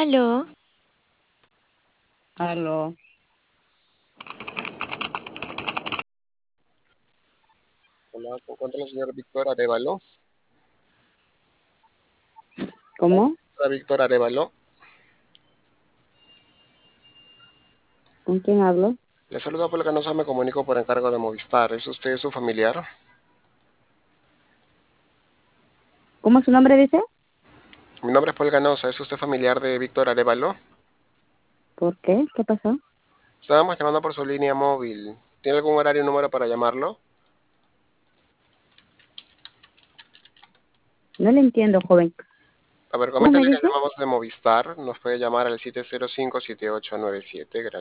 Aló, Aló, Hola, ¿se encuentra la señora Víctor Arevalo? ¿cómo? Hola, Víctor Arevalo. ¿Con quién hablo? Le saluda por Canosa, me comunico por encargo de Movistar. ¿Es usted su familiar? ¿Cómo es su nombre, dice? Mi nombre es Paul Ganosa, ¿es usted familiar de Víctor Arevalo? ¿Por qué? ¿Qué pasó? Estábamos llamando por su línea móvil. ¿Tiene algún horario y número para llamarlo? No le entiendo, joven. A ver, ¿Cómo me coméntale que dice? llamamos de Movistar. Nos puede llamar al 705-7897. Gracias.